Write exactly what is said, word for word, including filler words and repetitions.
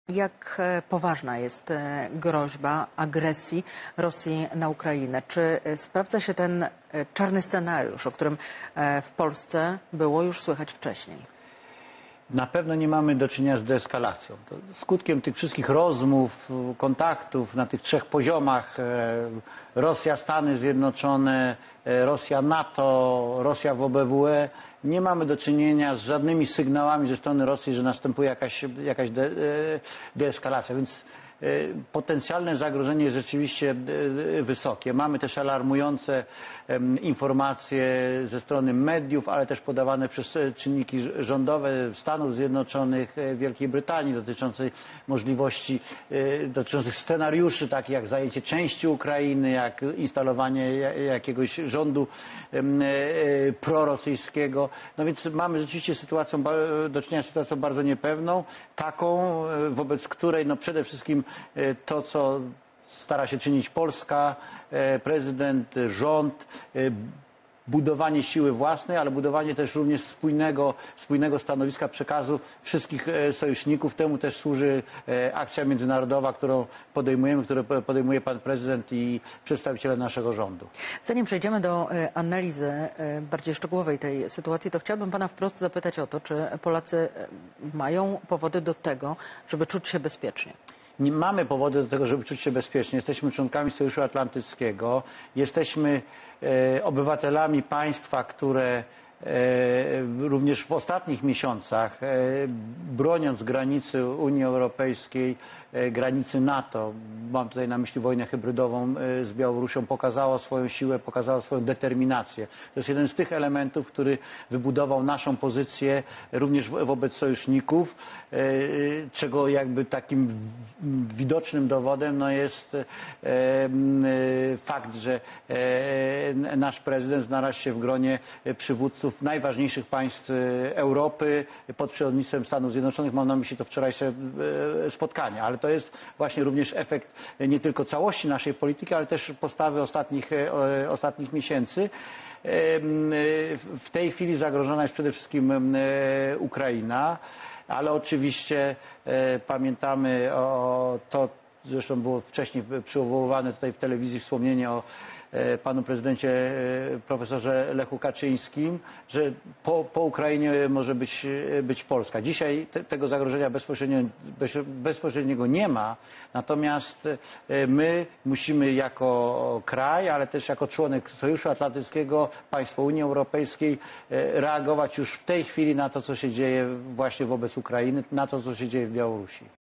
Jak e, poważna jest e, groźba agresji Rosji na Ukrainę? Czy e, sprawdza się ten e, czarny scenariusz, o którym e, w Polsce było już słychać wcześniej? Na pewno nie mamy do czynienia z deeskalacją. To skutkiem tych wszystkich rozmów, kontaktów na tych trzech poziomach Rosja, Stany Zjednoczone, Rosja, NATO, Rosja w O B W E nie mamy do czynienia z żadnymi sygnałami ze strony Rosji, że następuje jakaś, jakaś de, deeskalacja. Więc potencjalne zagrożenie jest rzeczywiście wysokie. Mamy też alarmujące informacje ze strony mediów, ale też podawane przez czynniki rządowe Stanów Zjednoczonych, Wielkiej Brytanii dotyczącej możliwości, dotyczących scenariuszy takich jak zajęcie części Ukrainy, jak instalowanie jakiegoś rządu prorosyjskiego. No więc mamy rzeczywiście sytuacją, do czynienia z sytuacją bardzo niepewną, taką, wobec której no przede wszystkim to, co stara się czynić Polska, prezydent, rząd, budowanie siły własnej, ale budowanie też również spójnego, spójnego stanowiska przekazu wszystkich sojuszników. Temu też służy akcja międzynarodowa, którą podejmujemy, którą podejmuje pan prezydent i przedstawiciele naszego rządu. Zanim przejdziemy do analizy bardziej szczegółowej tej sytuacji, to chciałabym pana wprost zapytać o to, czy Polacy mają powody do tego, żeby czuć się bezpiecznie? Nie mamy powodu do tego, żeby czuć się bezpiecznie. Jesteśmy członkami Sojuszu Atlantyckiego, jesteśmy e, obywatelami państwa, które e, również w ostatnich miesiącach, e, broniąc granicy Unii Europejskiej, e, granicy NATO, mam tutaj na myśli wojnę hybrydową e, z Białorusią, pokazało swoją siłę, pokazało swoją determinację. To jest jeden z tych elementów, który wybudował naszą pozycję również wobec sojuszników, e, czego jakby takim widocznym dowodem no jest e, e, fakt, że e, nasz prezydent znalazł się w gronie przywódców najważniejszych państw Europy pod przewodnictwem Stanów Zjednoczonych. Mam na myśli to wczorajsze spotkanie, ale to jest właśnie również efekt nie tylko całości naszej polityki, ale też postawy ostatnich, ostatnich miesięcy. W tej chwili zagrożona jest przede wszystkim Ukraina, ale oczywiście pamiętamy o to, zresztą było wcześniej przywoływane tutaj w telewizji wspomnienie o panu prezydencie profesorze Lechu Kaczyńskim, że po, po Ukrainie może być, być Polska. Dzisiaj te, tego zagrożenia bezpośrednio, bezpośredniego nie ma, natomiast my musimy jako kraj, ale też jako członek Sojuszu Atlantyckiego, państwo Unii Europejskiej reagować już w tej chwili na to, co się dzieje właśnie wobec Ukrainy, na to, co się dzieje w Białorusi.